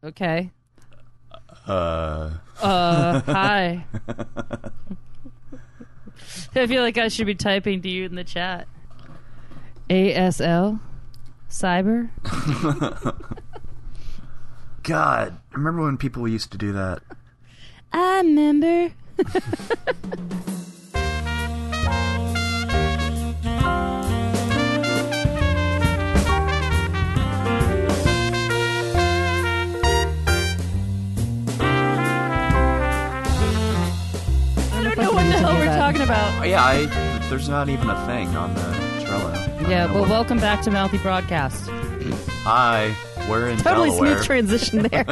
Okay. Hi. I feel like I should be typing to you in the chat. ASL? Cyber? God, remember when people used to do that? I remember. I don't know what the hell we're talking about. Oh, yeah, there's not even a thing on the Trello. Yeah, well, welcome back to Mouthy Broadcast. Hi, we're in Totally Delaware. smooth transition there.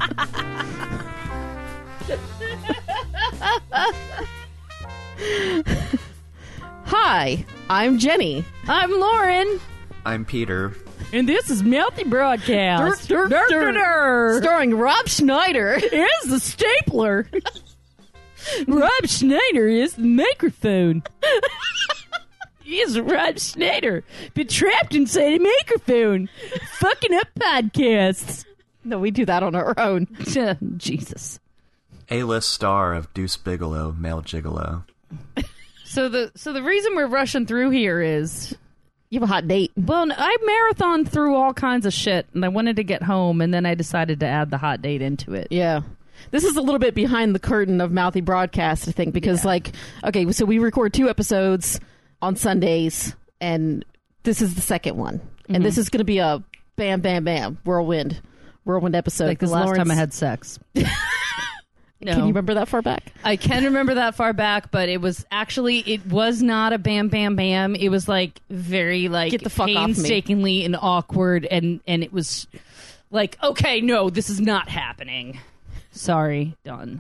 Hi, I'm Jenny. I'm Lauren. I'm Peter. And this is Mouthy Broadcast. Starring Rob Schneider. Is the stapler. Rob Schneider is the microphone. He's Rob Schneider. Been trapped inside a microphone. Fucking up podcasts. No, we do that on our own. Jesus. A-list star of Deuce Bigelow, male gigolo. So the reason we're rushing through here is... You have a hot date. Well, I marathoned through all kinds of shit, and I wanted to get home, and then I decided to add the hot date into it. Yeah. This is a little bit behind the curtain of Mouthy Broadcast, I think, because, okay, so we record 2 episodes on Sundays, and this is the second one. And this is going to be a bam, bam, bam, whirlwind episode. Like the last time I had sex. No. Can you remember that far back? I can remember that far back, but it was not a bam, bam, bam. It was like very Get the fuck off me. painstakingly and awkward, and it was like, okay, no, this is not happening. Sorry, done.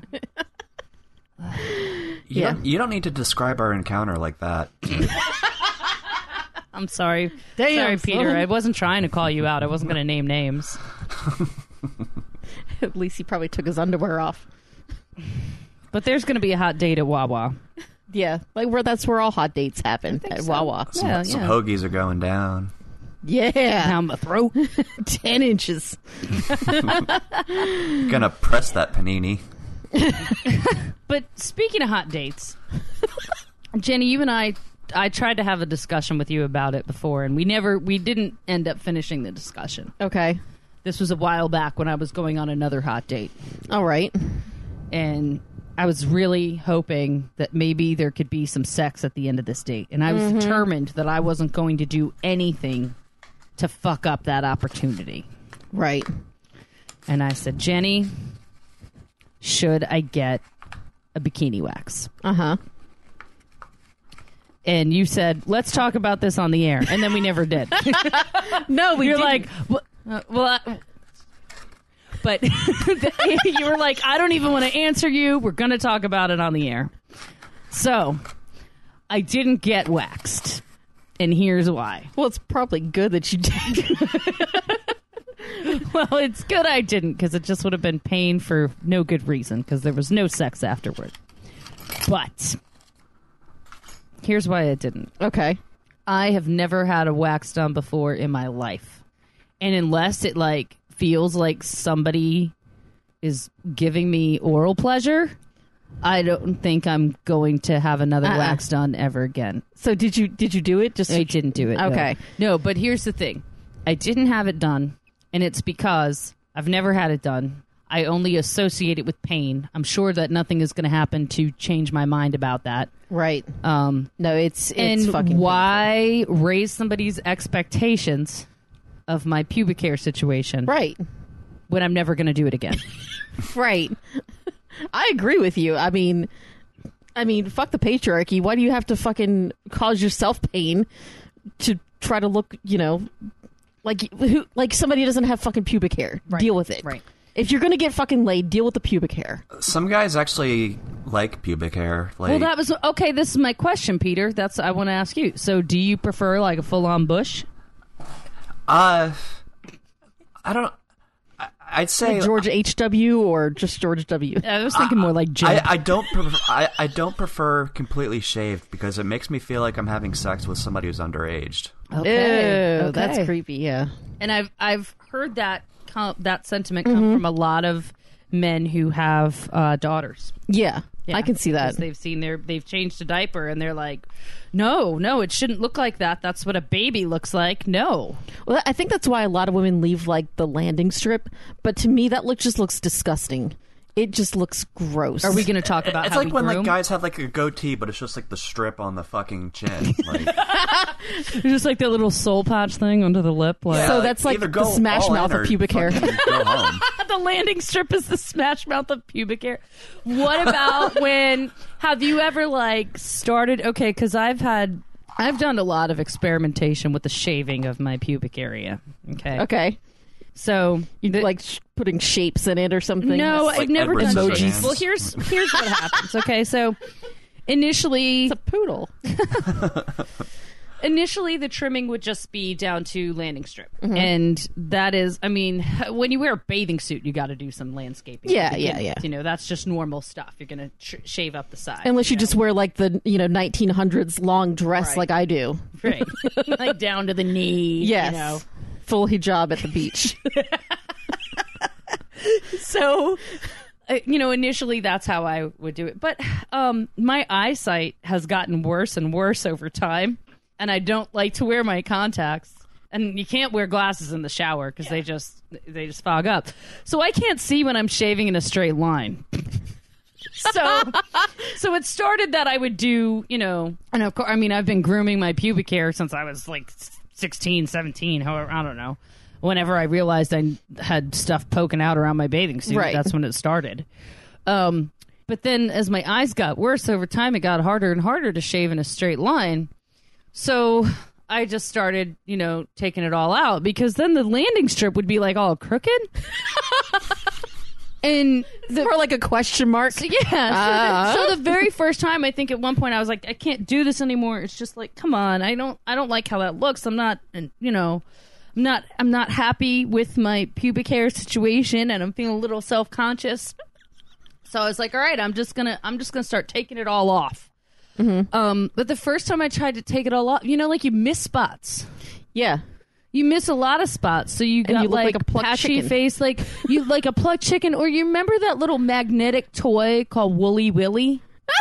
You don't need to describe our encounter like that. I'm sorry. Damn, sorry, Peter. son. I wasn't trying to call you out. I wasn't going to name names. At least he probably took his underwear off. But there's going to be a hot date at Wawa. Yeah, like that's where all hot dates happen, at Wawa. Yeah, Some hoagies are going down. Yeah. Down my throat. 10 inches. Gonna press that panini. But speaking of hot dates, Jenny, you and I tried to have a discussion with you about it before, and we didn't end up finishing the discussion. Okay. This was a while back when I was going on another hot date, All right. and I was really hoping that maybe there could be some sex at the end of this date, and I was determined that I wasn't going to do anything to fuck up that opportunity. Right. And I said, Jenny, should I get a bikini wax? Uh-huh. And you said, let's talk about this on the air. And then we never did. No, You're didn't. like, but you were like, I don't even want to answer you. We're going to talk about it on the air. So I didn't get waxed. And here's why. Well, it's probably good that you did. Well, it's good I didn't, because it just would have been pain for no good reason, because there was no sex afterward. But here's why I didn't. Okay. I have never had a wax done before in my life. And unless it, like, feels like somebody is giving me oral pleasure, I don't think I'm going to have another wax done ever again. So did you do it? I didn't do it. Okay. No, but here's the thing. I didn't have it done, and it's because I've never had it done. I only associate it with pain. I'm sure that nothing is going to happen to change my mind about that. Right. No, it's And fucking why raise somebody's expectations of my pubic hair situation painful. Right. when I'm never going to do it again? Right. I agree with you. I mean, fuck the patriarchy. Why do you have to fucking cause yourself pain to try to look, like somebody doesn't have fucking pubic hair? Right. Deal with it. Right. If you're gonna get fucking laid, deal with the pubic hair. Some guys actually like pubic hair. Like, Well, that was okay. This is my question, Peter. I want to ask you. So, do you prefer like a full-on bush? I don't. I'd say Like George H.W. or just George W. I was thinking more like Jim. I don't. I don't prefer completely shaved because it makes me feel like I'm having sex with somebody who's underaged. Okay. Ew, that's creepy. Yeah. And I've heard that that sentiment come from a lot of men who have daughters. Yeah, Yeah, I can see that. because they've changed a diaper and they're like, no, it shouldn't look like that. That's what a baby looks like. No. Well, I think that's why a lot of women leave like the landing strip. But to me, that just looks disgusting. It just looks gross. Are we going to talk about It's how like we when groom? like guys have like a goatee, but it's just like the strip on the fucking chin. Like, Just like the little soul patch thing under the lip. Like, So that's like either the go smash all in mouth of or pubic hair. fucking Go home. the landing strip is the smash mouth of pubic hair. What about when? Have you ever like started? Okay, because I've done a lot of experimentation with the shaving of my pubic area. Okay. Okay. So Like putting shapes in it or something? no, Like I've never Edward done Scissorhands. shapes. Well, here's what happens. Okay, so initially It's a poodle. Initially, the trimming would just be down to landing strip. Mm-hmm. And that is, I mean, when you wear a bathing suit, you got to do some landscaping. Yeah, to begin yeah. with. You know, that's just normal stuff. You're going to shave up the side. Unless you know? just wear like the 1900s long dress Right. like I do. Right. Like down to the knee. Yes. You know. Full hijab at the beach. So, initially that's how I would do it. But my eyesight has gotten worse and worse over time. And I don't like to wear my contacts. And you can't wear glasses in the shower because they just fog up. So I can't see when I'm shaving in a straight line. So it started that I would do, and of course, I mean, I've been grooming my pubic hair since I was like 16, 17, however, I don't know. Whenever I realized I had stuff poking out around my bathing suit, Right. that's when it started. But then as my eyes got worse over time, it got harder and harder to shave in a straight line. So I just started, taking it all out because then the landing strip would be like all crooked. And Or like a question mark. so the very first time, I think at one point I was like, I can't do this anymore. It's just like, come on, I don't like how that looks. I'm not, I'm not happy with my pubic hair situation, and I'm feeling a little self-conscious. So I was like, all right, I'm just gonna start taking it all off. Mm-hmm. But the first time I tried to take it all off, like you miss spots. Yeah. You miss a lot of spots, so you got you look like a plucked patchy chicken. face, like you like a plucked chicken. Or you remember that little magnetic toy called Woolly Willy?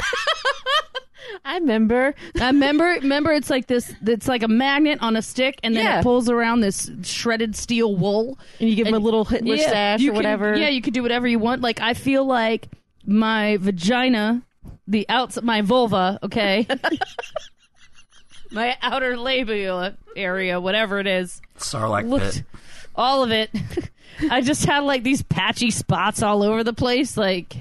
I remember. I remember it's like this. It's like a magnet on a stick, and then Yeah. it pulls around this shredded steel wool. And you give him a little Hitler Yeah, stash you or can- whatever. Yeah, you could do whatever you want. Like I feel like my vagina, my vulva, okay, my outer labia area, whatever it is. Sarlacc Looked pit. all of it. I just had like these patchy spots all over the place, like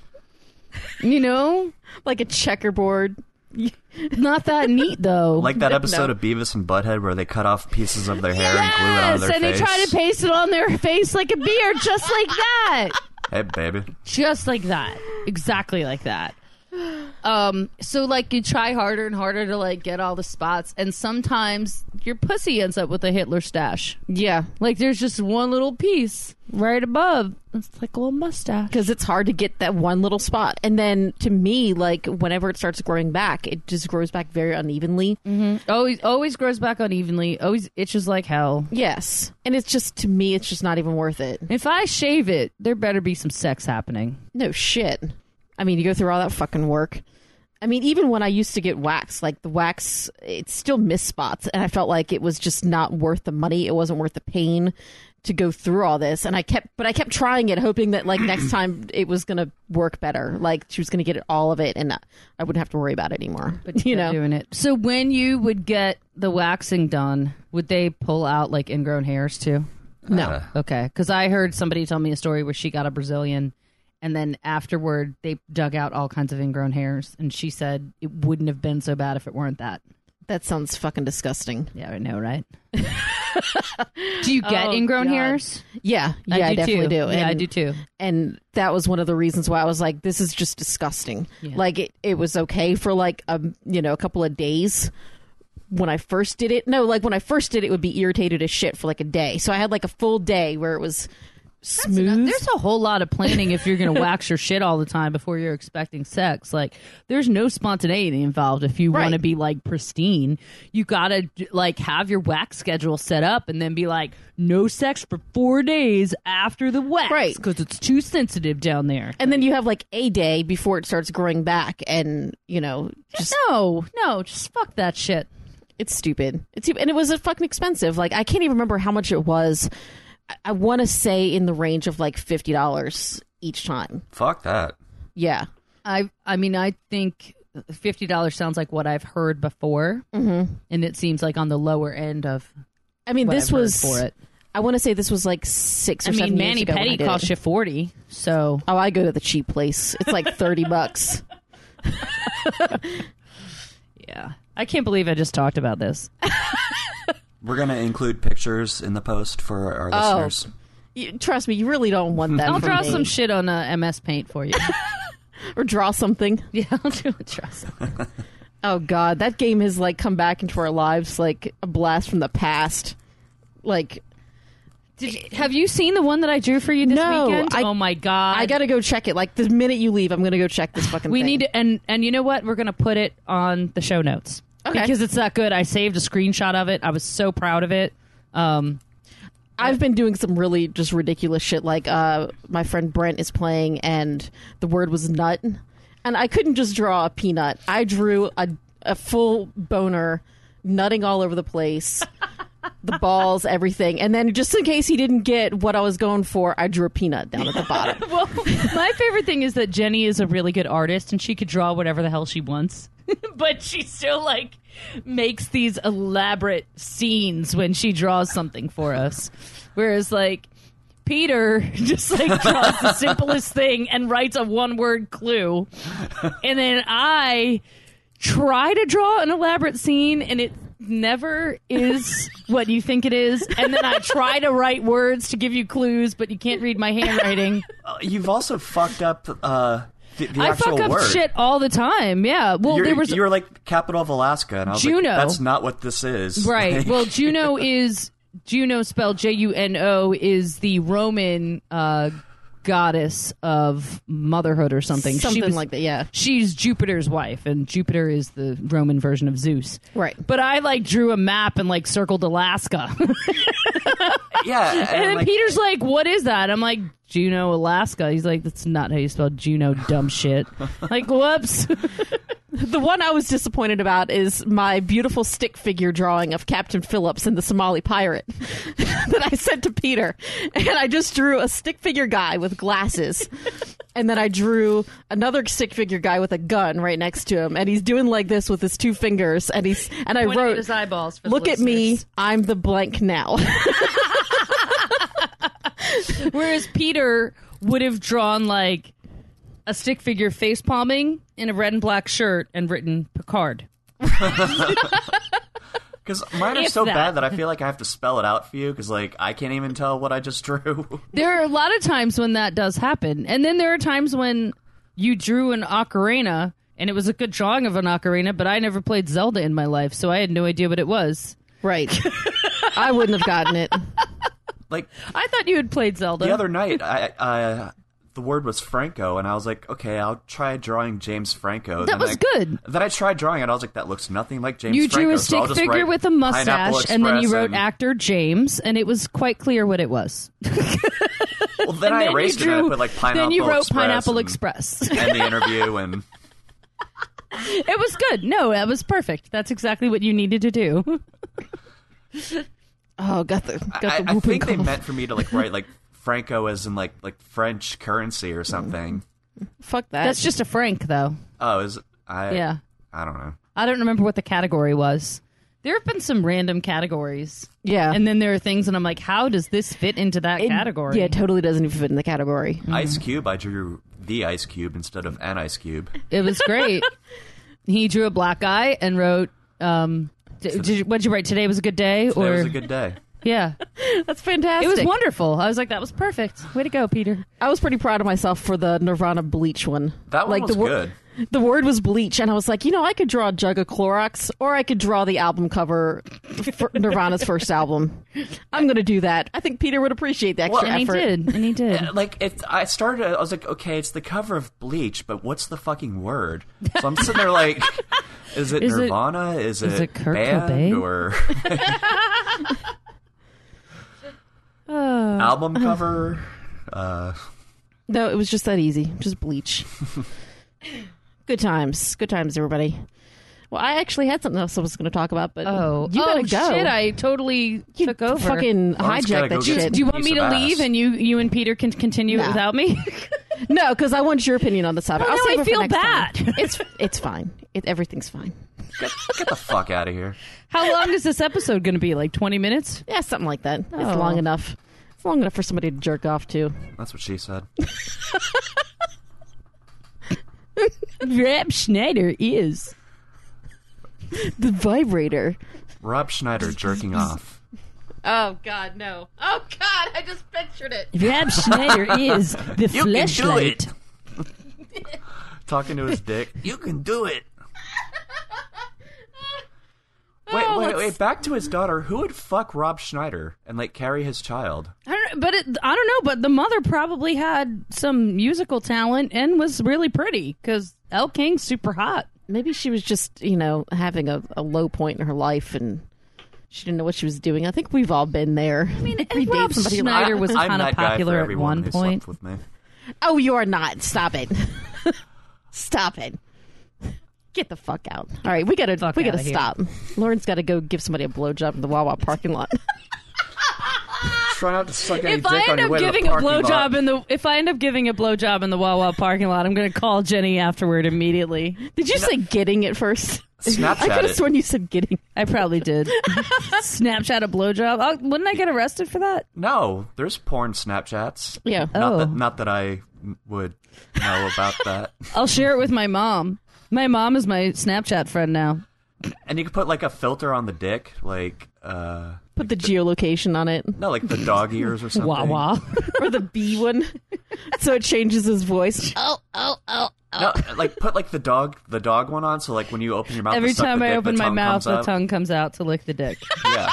Like a checkerboard. not that neat though. Like that episode No. of Beavis and Butthead where they cut off pieces of their hair and glue it onto their and face. they try to paste it on their face like a beard, just like that. Hey, baby. Just like that. Exactly like that. So like you try harder and harder to like get all the spots, and sometimes your pussy ends up with a Hitler stash. Yeah. Like there's just one little piece right above. It's like a little mustache. Because it's hard to get that one little spot. And then to me, like whenever it starts growing back, it just grows back very unevenly. Always grows back unevenly. Always itches like hell. Yes. And it's just, to me, it's just not even worth it. If I shave it, there better be some sex happening. No shit. I mean, you go through all that fucking work. I mean, even when I used to get wax, like the wax, it still missed spots. And I felt like it was just not worth the money. It wasn't worth the pain to go through all this. And I kept trying it, hoping that like next time it was going to work better. Like she was going to get all of it and I wouldn't have to worry about it anymore. But you know, doing it. So when you would get the waxing done, would they pull out like ingrown hairs too? No. Okay, because I heard somebody tell me a story where she got a Brazilian, and then afterward they dug out all kinds of ingrown hairs, and she said it wouldn't have been so bad if it weren't that. That sounds fucking disgusting. Yeah, I know, right? Do you get Oh, ingrown God. hairs? Yeah. Yeah, I definitely do. Yeah, I And- do too. And that was one of the reasons why I was like, this is just disgusting. Yeah. Like it was okay for like a couple of days when I first did it. No, like when I first did it, would be irritated as shit for like a day. So I had like a full day where it was smooth. There's a whole lot of planning if you're going to wax your shit all the time before you're expecting sex. Like, there's no spontaneity involved if you want to be, like, pristine. You got to, like, have your wax schedule set up and then be like, no sex for 4 days after the wax. Right. Because it's too sensitive down there. And then you have, like, a day before it starts growing back and, you know, just... No, just fuck that shit. It's stupid. And it was fucking expensive. Like, I can't even remember how much it was. I want to say in the range of like $50 each time. Fuck that. Yeah. I mean, I think $50 sounds like what I've heard before, and it seems like on the lower end of. I mean, what this I've heard was for it. I want to say this was like 6 or 7 years Manny ago. Petty cost you $40, so. Oh, I go to the cheap place. It's like $30. Yeah, I can't believe I just talked about this. We're going to include pictures in the post for our listeners. Trust me, you really don't want that. I'll from draw me. some shit on MS Paint for you. Or draw something. Yeah, I'll draw something. Oh God, that game has like come back into our lives like a blast from the past. Like, have you seen the one that I drew for you this weekend? Oh my God, I gotta go check it. Like the minute you leave, I'm gonna go check this fucking. We thing. need to, and you know what? We're gonna put it on the show notes. Okay. Because it's that good. I saved a screenshot of it. I was so proud of it. I've been doing some really just ridiculous shit. Like my friend Brent is playing, and the word was nut, and I couldn't just draw a peanut. I drew a full boner, nutting all over the place, the balls, everything, and then just in case he didn't get what I was going for, I drew a peanut down at the bottom. Well, my favorite thing is that Jenny is a really good artist, and she could draw whatever the hell she wants. But she still, like, makes these elaborate scenes when she draws something for us. Whereas, like, Peter just, like, draws the simplest thing and writes a one-word clue. And then I try to draw an elaborate scene, and it never is what you think it is. And then I try to write words to give you clues, but you can't read my handwriting. You've also fucked up... The I actual fuck up word. shit all the time. Yeah. Well, you were like capital of Alaska, and I was Juno. like, that's not what this is. Right. Like, Well, Juno spelled Juno is the Roman goddess of motherhood or something. Something like that. Yeah. She's Jupiter's wife, and Jupiter is the Roman version of Zeus. Right. But I like drew a map and like circled Alaska. yeah. And then like, Peter's like, "What is that?" I'm like, "Juneau, Alaska." He's like, "That's not how you spell Juneau, dumb shit." Like, whoops. The one I was disappointed about is my beautiful stick figure drawing of Captain Phillips and the Somali pirate that I sent to Peter. And I just drew a stick figure guy with glasses. And then I drew another stick figure guy with a gun right next to him. And he's doing like this with his two fingers. And I Pointing wrote, at his eyeballs for the "Look at me, listeners." I'm the blank now." Whereas Peter would have drawn like a stick figure face palming in a red and black shirt and written Picard. Because mine are If so that. bad that I feel like I have to spell it out for you, because like I can't even tell what I just drew. There are a lot of times when that does happen. And then there are times when you drew an ocarina and it was a good drawing of an ocarina, but I never played Zelda in my life, so I had no idea what it was. Right. I wouldn't have gotten it. Like I thought you had played Zelda. the other night, the word was Franco, and I was like, okay, I'll try drawing James Franco. That Then was good. Then I tried drawing it. I was like, that looks nothing like James You Franco. drew a so I'll stick just figure write with a Pineapple mustache, and then you Express wrote and- actor James, and it was quite clear what it was. Well, then I erased it and I put like Pineapple Then you wrote Express Pineapple and Express. end the interview, and It was good. No, that was perfect. That's exactly what you needed to do. Oh, got the I whooping think they cough. meant for me to like write like Franco as in like French currency or something. Fuck that. That's just a franc, though. Oh, Yeah. I don't know. I don't remember what the category was. There have been some random categories. yeah. And then there are things, and I'm like, how does this fit into that It- category? Yeah, it totally doesn't even fit in the category. Ice Cube, I drew the Ice Cube instead of an Ice Cube. It was great. He drew a black guy and wrote, what'd you write? Today was a good day? Today was a good day. Yeah. That's fantastic. It was wonderful. I was like, that was perfect. Way to go, Peter. I was pretty proud of myself for the Nirvana Bleach one. That one like was the good. The word was bleach, and I was like, I could draw a jug of Clorox, or I could draw the album cover for Nirvana's first album. I'm going to do that. I think Peter would appreciate the extra effort. And he did. Like, if I started, I was like, okay, it's the cover of Bleach, but what's the fucking word? So I'm sitting there like, is it Nirvana? Is it Kurt band? Cobain? Or album cover? No, it was just that easy. Just bleach. Good times, everybody. Well, I actually had something else I was going to talk about, but you gotta go. Shit! I totally took over. Fucking Lauren's gotta hijacked go that get shit. Do you want me piece to of leave ass. and you and Peter can continue it without me? No, because I want your opinion on the topic. Well, I'll now save I it for feel next bad. time. It's fine. Everything's fine. Get the fuck out of here. How long is this episode going to be? Like 20 minutes? Yeah, something like that. Oh. It's long enough. It's long enough for somebody to jerk off to. That's what she said. Rob Schneider is The vibrator. Rob Schneider jerking off. Oh God, no! Oh God, I just pictured it. Rob Schneider is the You can do fleshlight. it. Talking to his dick. You can do it. Wait. Back to his daughter. Who would fuck Rob Schneider and like carry his child? I don't know, but the mother probably had some musical talent and was really pretty because Elle King's super hot. Maybe she was just, having a low point in her life and she didn't know what she was doing. I think we've all been there. I mean, Rob Schneider was I'm kind of that guy popular for at everyone one who point. slept with me. Oh, you are not. Stop it. Stop it. Get the fuck out. All right, we gotta outta here. stop. Lauren's got to go give somebody a blowjob in the Wawa parking lot. Try not to suck any If dick I on end your up way to the giving a parking lot. blowjob in the Wawa parking lot, I'm going to call Jenny afterward immediately. Did you say getting at first? Snapchat I could have it. sworn you said getting. I probably did. Snapchat a blowjob. Oh, wouldn't I get arrested for that? No, there's porn Snapchats. Yeah. Oh. Not that I would know about that. I'll share it with my mom. My mom is my Snapchat friend now. And you can put like a filter on the dick, like Put the geolocation on it. no, like the dog ears or something. Wawa. Or the B one. So it changes his voice. Oh. No, like put like the dog one on, so like when you open your mouth, Every to suck time the I dick, open the my tongue mouth, comes the up. tongue comes out to lick the dick. Yeah.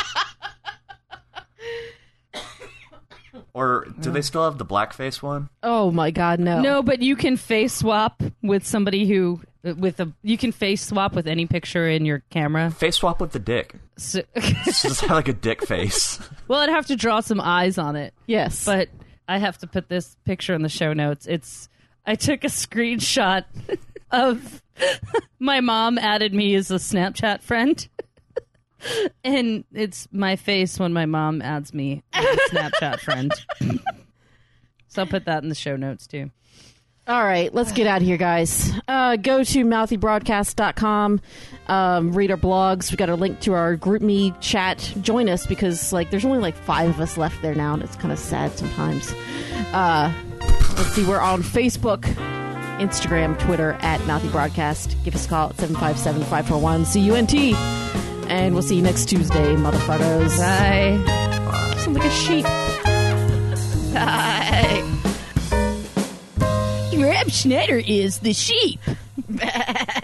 Or do they still have the blackface one? Oh my God, no. No, but you can face swap with somebody you can face swap with any picture in your camera. Face swap with the dick. So, It's just have like a dick face. well, I'd have to draw some eyes on it. Yes. But I have to put this picture in the show notes. I took a screenshot of my mom added me as a Snapchat friend. And it's my face when my mom adds me as a Snapchat friend. So I'll put that in the show notes too. All right, let's get out of here, guys. Go to mouthybroadcast.com. Read our blogs. We got a link to our GroupMe chat. Join us because there's only 5 of us left there now, and it's kind of sad sometimes. Let's see, we're on Facebook, Instagram, Twitter at Mouthy Broadcast. Give us a call at 757-541-CUNT. And we'll see you next Tuesday, motherfuckers. Bye. Sound like a sheep. Bye. Rob Schneider is the sheep.